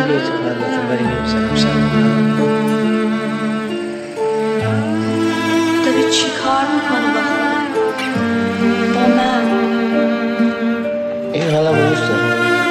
خیلی اعتقاد دارم ولی نمی‌ذارم سرم. داری چی کار میکنی با خودت؟ با من؟ این حالم دوست دارم.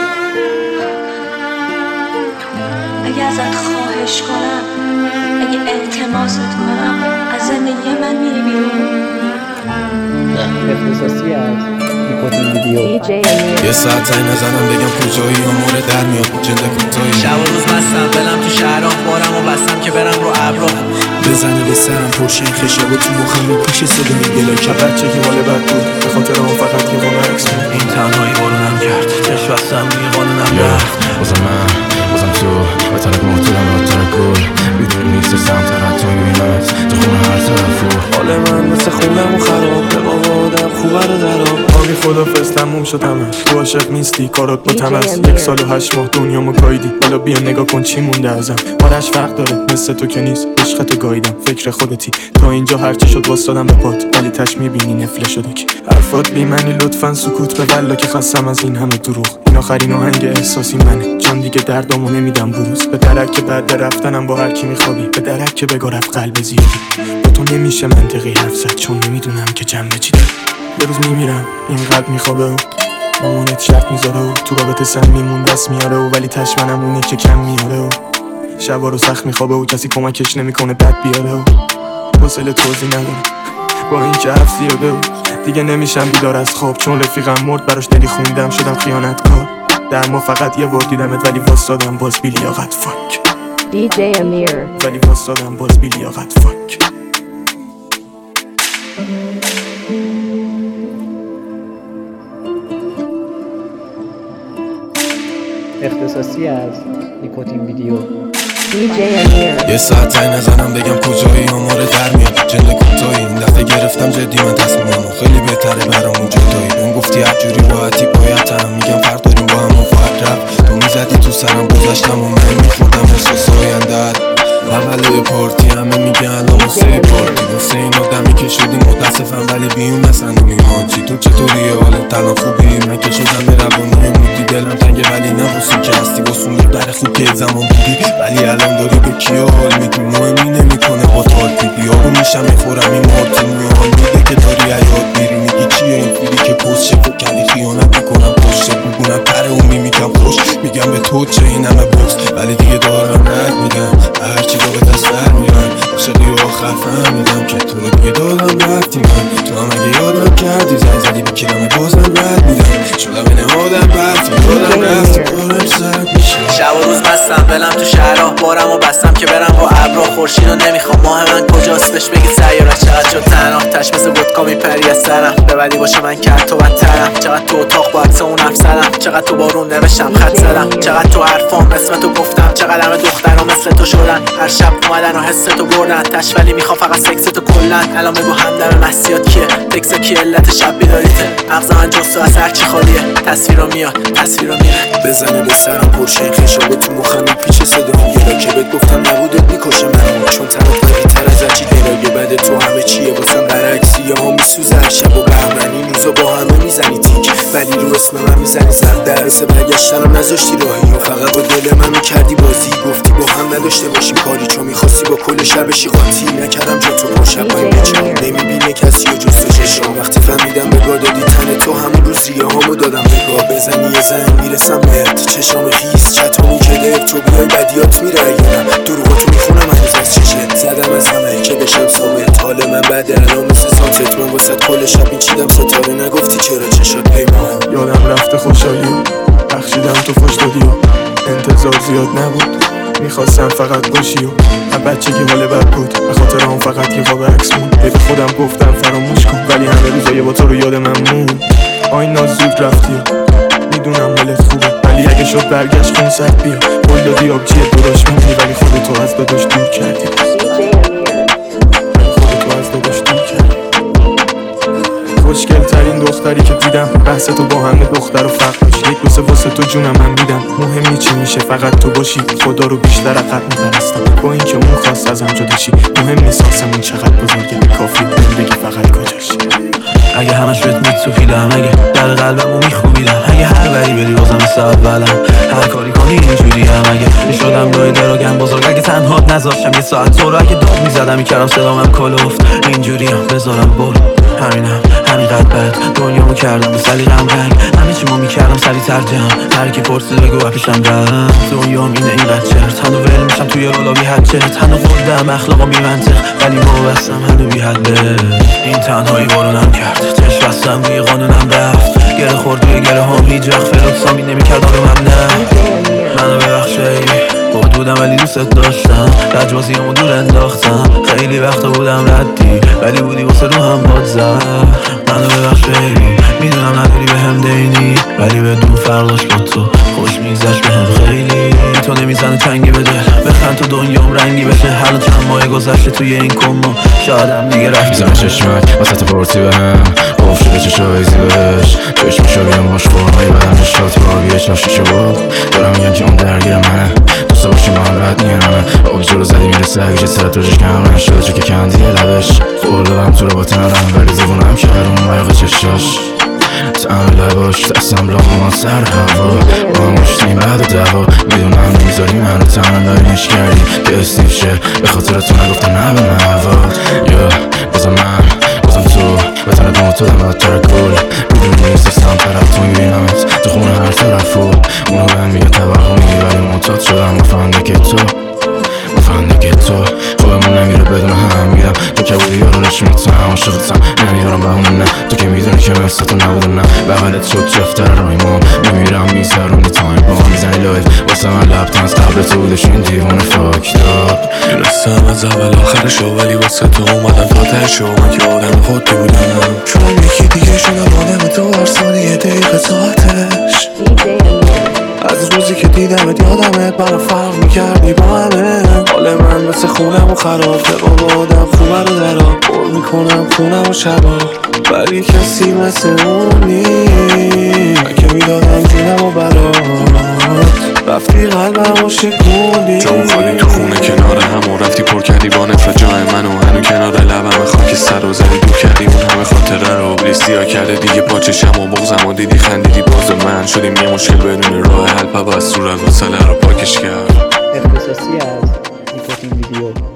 اگه ازت خواهش کنم، اگه التماست کنم، از زندگی من میری بیرون؟ نه. اختصاصی از نیکوتین ویدیو. یه ساعت تایی نزنم بگم کجایی امور در میاد جنده کوتاهی شب و روز بستم دلم تو شهرام بارم و بستم که برم رو ابرا بزنه به سرم پرشه این خشاب و تو مخم و پیش صدای گلا که بچه که مال بد بود به خاطر اون فقط یه قانه عکس بود. این تنهایی بارونم کرد چشم بستم دیگه قانونم رفت بازم من بازم تو به طرف محتولم و ترک گل بیدون نیست سمتر توی میمت تو خونه هر طرف رو حال من مثل خونم و خراب به بابا آدم خوبه رو دراب آبی خدا فستموم شد همه تو عاشق نیستی کارات با تمس 1 سال و 8 ماه دنیامو گایدی حالا بیا نگاه کن چی مونده ازم آرش فرق داره مثل تو که نیست عشقتو گایدم فکر خودتی تا اینجا هرچی شد واسدادم به پات ولی تش میبینی نفله شده کی حرفات بی معنی لطفا سکوت به والله که خستم از این همه دروغ این آخرین آهنگ احساسی منه چون دیگه دردامو نمیدم بروز به درک که بعد رفتنم با هر کی میخوابی به درک که بگو رفت قلب زیادی با تو نمیشه منطقی حرف زد چون نمیدونم که جنبه چی داره یه روز میمیرم این قلب میخوابه و مامانت شرط میذاره و تو رابطه سمیمون دست میاره و ولی تش منم اونه که کم میاره و شبا رو سخت میخوابه و کسی کمکش نمیکنه بد بیاره و حوصله توضیح نداره با این که حرف زیاده و دیگه نمیشم بیدار از خواب چون رفیقم مرد براش دلی خوندم شدم خیانتکار در ما فقط یه بار دیدمت ولی واسدادم باز بی لیاقت فاک DJ Amir ولی واسدادم باز بی لیاقت فاک اختصاصی از نیکوتین ویدیو. DJ Amir یه ساعت تایی نزنم بگم کجایی اماره در میاد جنده کوتاهی این دفعه گرفتم جدی من تصمیممو خیلی بهتره برامون جدایی بهم گفتی هر جوری راحتی پایتم میگم فرق داریم با هم و فرق رفت تو میزدی تو سرم گذاشتم و من میخوردم احساس آینده‌ات اول پارتی همه میگن الان واسه پارتی واسه این آدمی که شدی متاسفم ولی بیون مثلا میمانچی تو چطوریه حالت تنها خوبی من که شدم به روانه مودی دلم تنگه ولی نبوسون که هستی واسون در خوب که زمان بودی ولی الان داری به کیا حال میدی مهمی نمیکنه با تارتی بیارو میشم میخورم این مارتین میان میده که داری حیات میری میگی چیه این فیلی که پست شکل کردی خیانت میکنم پشت بگونم پر اون میگم خوش میگم به تو چه این همه بوکس ولی دیگه دارم رد میدم هرچی رو به دست بر میرن شدی و آخر فهمیدم که تو رو دیگه دادم رفتی من تو هم اگه یادم کردی زنگ زدی بکیرم بازم رد میدم شدم این آدم برفتی دادم رفتی بارم سرد میشه شب و روز بستم دلم تو شهرام بارم و بستم که برم رو ابرا خورشید رو نمیخوام ماه من کجاست بهش بگید سیارش چقدر شد تنها تش مثل ودکا میپری از سرم ببدی باشه من کرد تو بدترم چقدر تو اتاق با عکس اون افسرم چقدر تو بارون نوشتم خط زدم چقدر تو حرفام اسم تو گفتم چقدر همه دخترها مثل تو شدن هر شب اومدن و حس تو بردن تش ولی میخوام فقط سکس تو کلن الان بگو همدم مسیات کیه تکس کی علت شب بیداریته مغز من جستو از هرچی خالیه تصویرا میاد تصویرا میره بزنه به سرم پرشه این خشابه تو مخم پیچ صدام یه که بهت گفتم نبودت میکشه منو چون طرف تر از هرچی دلایه بده تو همه چیه واسم برعکسی ها میسوزه هر شب و بهمنی روزا با همه میزنی تیک ولی رو اسم من میزنی سر درس برگشتنم نذاشتی راهی و فقط با دل من میکردی بازی گفتی با هم نداشته باشیم کاری چون میخواستی با کل شبشی قاطی نکردم جا تو پاشم باید بچم نمیبینه کسی و جز تو چشم وقتی فهمیدم بگاه دادی تن تو همون روز ریه هامو دادم بگاه بزنی یه زن میرسم مرد چشام خیس چطوری که در تو بیای بدیات میره یا نه دروغاتو میخونم هنوز از چشت زدم از همه که بشم ثابت حال من بعد الان مثل ساتت من واسه کل شب این چیدم ستاره نگفتی چرا چشات پیمان یادم رفته خوشحالی بخشیدم تو خوش دادی و انتظار زیاد نبود میخواستم فقط باشی و بچگی حال بد بود به خاطر اون فقط یه خواب عکس موند به خودم گفتم فراموش کن ولی همه روزای با تو رو یاد من موند آی ناز زود رفتی میدونم حالت خوبه ولی اگه شد برگشت خون سر بیا قول دادی آبجیه داداش میمونی ولی خودتو از داداش دور کردی خودتو از داداش دور کردی خوشگل ترین دختری که دیدم بحث تو با همه دختر و فرق داشت یک بوسه واسه تو جونم من میدم مهم چی میشه فقط تو باشی خدا رو بیشتر عقب میپرستم با اینکه اون خواست ازم جدا شی مهم نیست آسمون چقدر بزرگه کافی بهم بگی فقط کجاشی اگه همش بهت میتوفیدم، اگه در قلبمو میخوبیدم، اگه هر وری بری بازم مثل اولم، هر کاری کنی اینجوریم، اگه میشدم گاهی دراگم بزرگ، اگه تنهات نذاشتم یه ساعت تو رو، اگه داد میزدم میکردم صدامم کلفت، اینجوریم بذارم برو، همینم همینقدر بد دنیامو کردم به سلیقم رنگ، همه چیمو میکردم سریع ترجم، هر کی پرسید بگو پیشم رم، دنیام اینه اینقدر چرت، هنو ول میشم توی رولا بی حد چرت، هنو خوردم اخلاقا بی منطق ولی وابستم هنو بی حد به این تنهایی بارونم کرد، چشم بستم روی قانونم رفت، گره خورد روی گره هم هیچ وقت فلوکسامی نمیکرد آرومم نه، منو ببخش بود بودم ولی دوست داشتم، لجبازیامو دور انداختم، خیلی وقتا بودم ردی ولی بودی واسه رو هم باد زد، منو ببخش بیبی میدونم نداری به هم دینی ولی بدون فرداش با تو خوش میگذشت به هم خیلی، تو نمیزنه چنگی به دل بخند تو دنیام رنگی بشه، حالا چند ماه گذشته توی این کمو شایدم دیگه رفت میزنه چشمک وسط پارتی به هم قف شده چشایزی بهش، چشمشو بیام باش فرمایی بدم نشات بابیه چاشیشو دارم میگم که اون درگیر منه، دوستا باشی محبت نیرمه آب جلو زدی میرسه اگه سرت روشش کمرن شده چه که کندی لبش قولدم تو رو با تنرم ولی دیوونم کردم مایقه چشاش تعم لباش دستم لامون سر هوا با هم مشتیم بعد و دوا میدونم نمیذاری منو تنهاییش کردی که استیف شه به خاطر تو نگفتم نه به مواد یا بازم تو بتنه با تو دم بدتر کل میدونی نیستم طرف تو میبینمت تو خونه هر طرف و اونو بهم میگه توهمی ولی معتاد شدم مفهنده که تو خوبمون نمیره بدون هم میرم تو که بودی یارو نشمیتم عاشقتم نمیارم بهونه نه تو که میدونی که مثل تو نبوده نه بغلت شد چفتر رایمون نمیرم میذارونی تایم با میزنی لایف واسه من لبتنز قبل تو بودش این دیوانه فاکتاب دونستم از اول آخرشو ولی واسه تو اومدم تا تهشو من که آدم خودی بودم شدم یکی دیگه شدم آدم تو هر ثانیه دقیقه ساعتش از روزی که دیدمت یادمت برا فرق میکردی با همه حال من مثل خونم و خراب با آدم خوبه رو دراب پر میکنم خونم و شبا ولی کسی مثل اون نیست من که میدادم جونم و برات رفتی قلبم و شکوندی جام خالی تو خونه کنار هم و رفتی پر کردی با نفرت جای منو هنو کنار لبم خاک سر و زدی دور کردی اون همه خاطره رو بلیستی ها کرده دیگه پاچشم و بغزم و دیدی خندیدی باز من شدیم یه مشکل بدون راه حل پا از صورت مسئله رو پاکش کرد اختصاصی از نیکوتین ویدیو.